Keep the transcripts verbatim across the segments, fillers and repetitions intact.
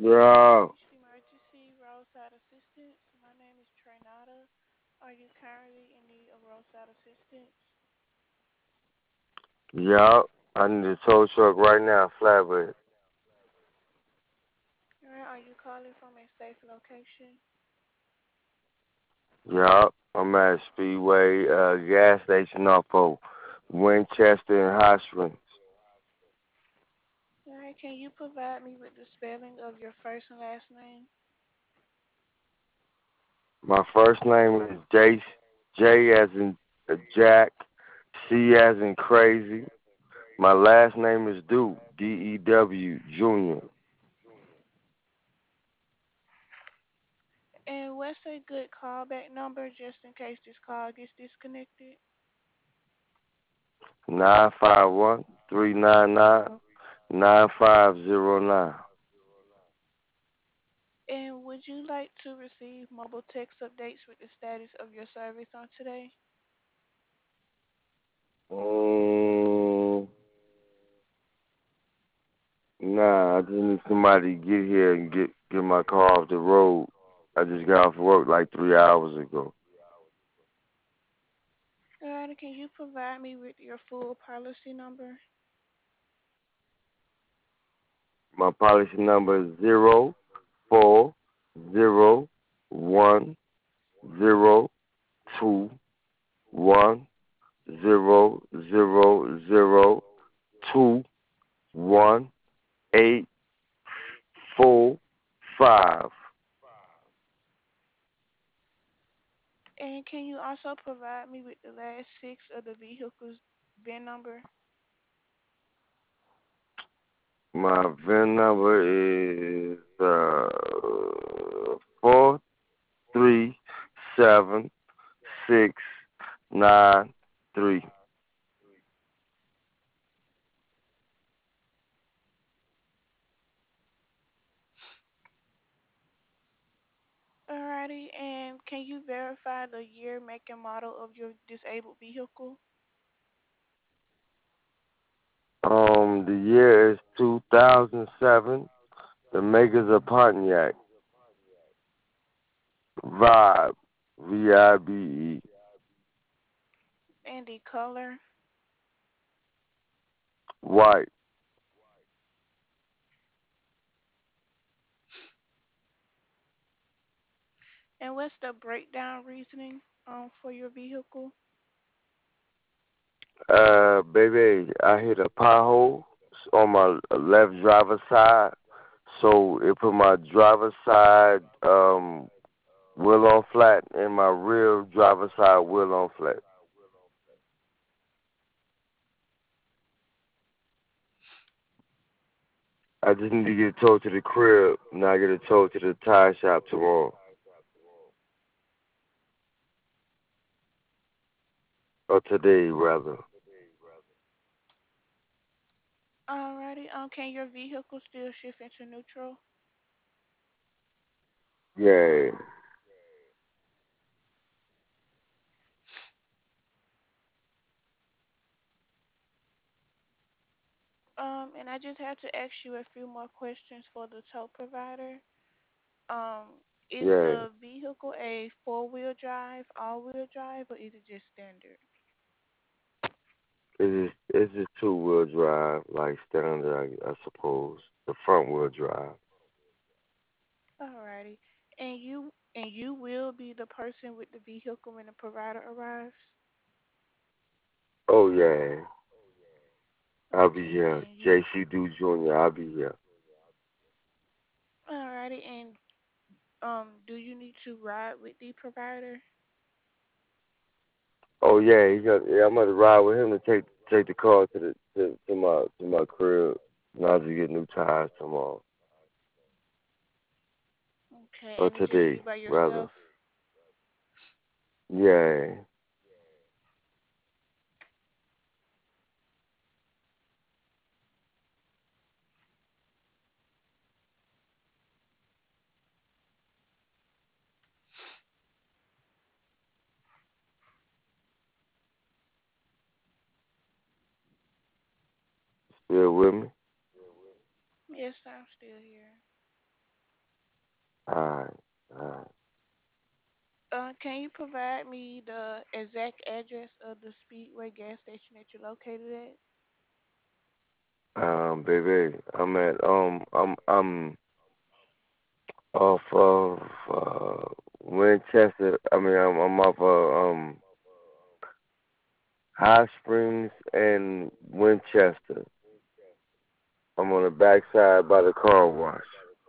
You Yeah, reached emergency roadside assistance. My name is Trenata. Are you currently in need of roadside assistance? yeah. I need a tow truck right now, flatbed. Alright, are you calling from a safe location? Yeah, I'm at Speedway uh, gas station off of Winchester and Hot Springs. Alright, can you provide me with the spelling of your first and last name? My first name is J, J as in uh, Jack, C as in crazy. My last name is Dew, D E W Junior. And what's a good callback number just in case this call gets disconnected? Nine five one three nine nine nine five zero nine. And would you like to receive mobile text updates with the status of your service on today? Mm, nah, I just need somebody to get here and get get my car off the road. I just got off work like three hours ago. Alright, can you provide me with your full policy number? My policy number is zero four zero one zero two one zero zero zero two one eight four five. And can you also provide me with the last six of the vehicle's V I N number? My V I N number is uh four three seven six nine three. Alrighty, and can you verify the year, make, and model of your disabled vehicle? Um, the year is two thousand seven. The makers of Pontiac. Vibe. V I B E. And the color? White. And what's the breakdown reasoning um for your vehicle? Uh, baby, I hit a pothole on my left driver's side, so it put my driver's side um wheel on flat and my rear driver's side wheel on flat. I just need to get it towed to the crib. Now I get it towed to the tire shop tomorrow or today rather. Alrighty, um, can your vehicle still shift into neutral? Yeah. Um, and I just have to ask you a few more questions for the tow provider. Um, is Yeah. the vehicle a four-wheel drive, all-wheel drive, or is it just standard? It is it's just two wheel drive, like standard I, I suppose. The front wheel drive. Alrighty. And you and you will be the person with the vehicle when the provider arrives? Oh yeah. I'll be Okay, here. and you J C Do Junior, I'll be here. alrighty, and um do you need to ride with the provider? Oh yeah, he got yeah, I'm gonna ride with him to take take the car to the to, to my to my crib and I'll just get new tires tomorrow. Okay, Or and it's just today, you by rather. yourself? Yeah. Still with me? Yes, I'm still here. Alright, alright. Uh, can you provide me the exact address of the Speedway gas station that you're located at? Um, baby, I'm at um, I'm I'm off of uh, Winchester. I mean, I'm I'm off of um High Springs and Winchester. I'm on the backside by the car wash.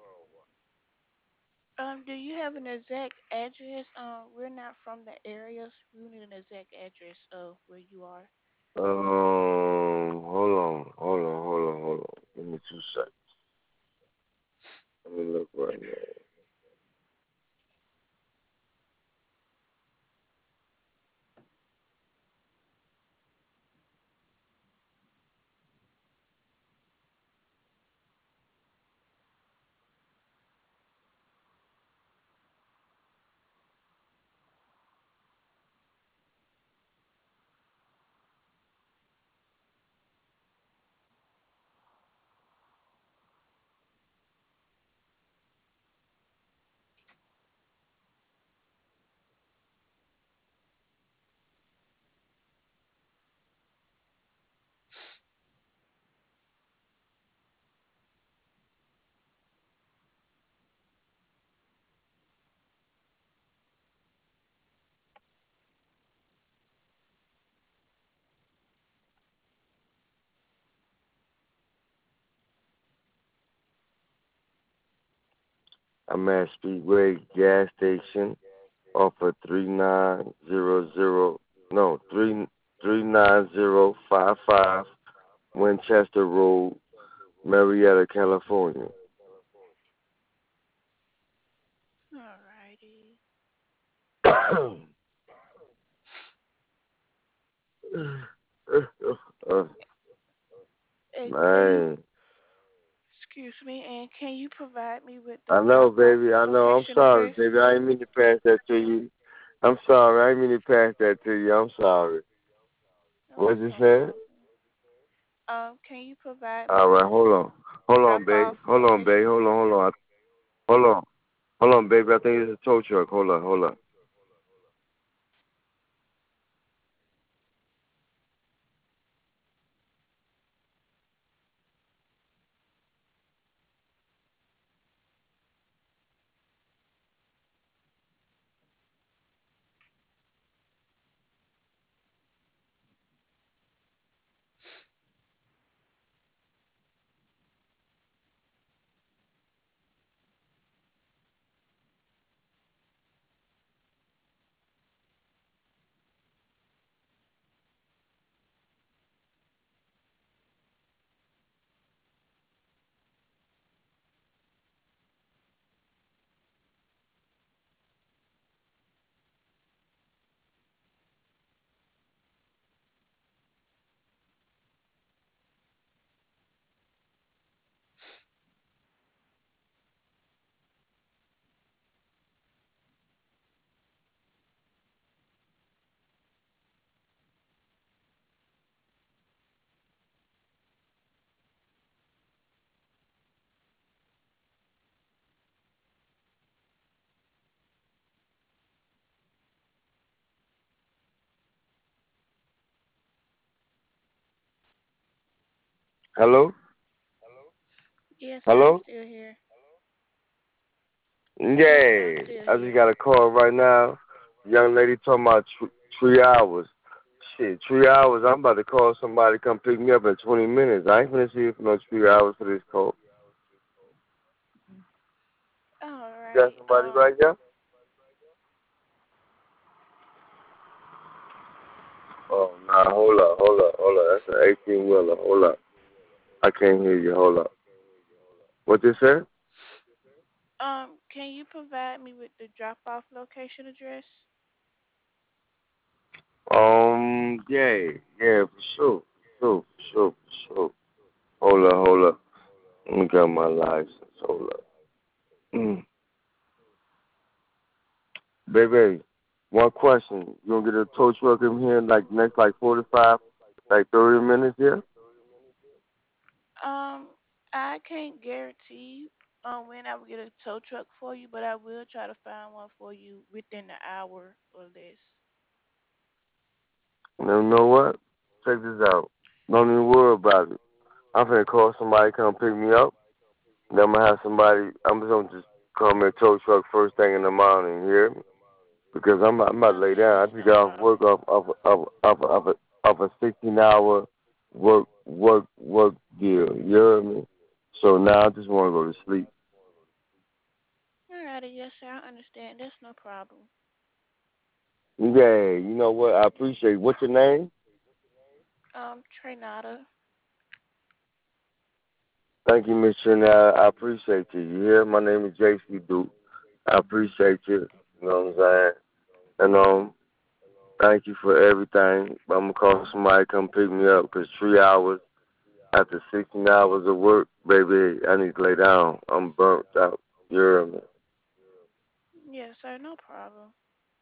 Um, do you have an exact address? Um, we're not from the area, so we need an exact address of where you are. Um, hold on, hold on, hold on, hold on. Give me two seconds. Let me look right now. I'm at Speedway gas station off of three nine zero zero, no, three three nine zero five five Winchester Road, Marietta, California. Alrighty. uh, And can you, man, excuse me, and can you provide me with the I know, drop-off baby. I know. I'm location sorry, address? baby. I didn't mean to pass that to you. I'm sorry. I didn't mean to pass that to you. I'm sorry. No, What it's you no said? problem. Um, can you provide me All right. with Hold on. the Hold on, babe. drop-off Hold on, babe. location Hold on. address? Hold on. Hold on. Hold on, baby. I think it's a tow truck. Hold on. Hold on. Hello? Yes, I'm Hello? still here. Yes, I'm Yay. still I just here. got a call right now. Young lady talking about tr- three hours. Shit, three hours. I'm about to call somebody to come pick me up in twenty minutes. I ain't finna see you for no three hours for this call. You got Alrighty. somebody Um, right there? Oh, nah, hold up, hold up, hold up. That's an eighteen wheeler. Hold up. I can't hear you. Hold up. What you said? um, can you provide me with the drop-off location address? Um, yeah, yeah, for sure, for sure, for sure, for sure. Hold up, hold up. Let me get my license. Hold up. Mm. Baby, one question. You gonna get a tow truck in here in like next like forty five, like thirty minutes here? Um, I can't guarantee. Um, when I will get a tow truck for you, but I will try to find one for you within the hour or less. You know what? Check this out. Don't even worry about it. I'm finna call somebody come pick me up. Then I'm gonna have somebody. I'm just gonna just call me a tow truck first thing in the morning. You hear me? Because I'm I'm about to lay Okay, down. that's I just no got off problem. work off of of of of a of a sixteen hour work work work deal. You hear me? So now I just want to go to sleep. Alrighty, yes, sir. I understand. That's no problem. Yeah, you know what? I appreciate it. What's your name? Um, Trenata. Thank you, Miss Trinidad. I appreciate you. You hear? My name is J C Duke. I appreciate you. You know what I'm saying? And um, thank you for everything. I'm gonna call somebody come pick me up because three hours after sixteen hours of work, baby, I need to lay down. I'm burnt out. You hear me? Yes, sir. No problem.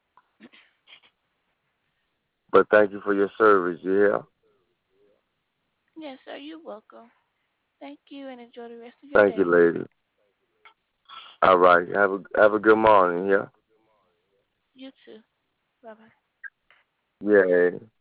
But thank you for your service. You hear? Yes, sir. You're welcome. Thank you, and enjoy the rest of your Thank you, day. lady. All right. Have a have a good morning. Yeah. You too. Bye bye. Yeah.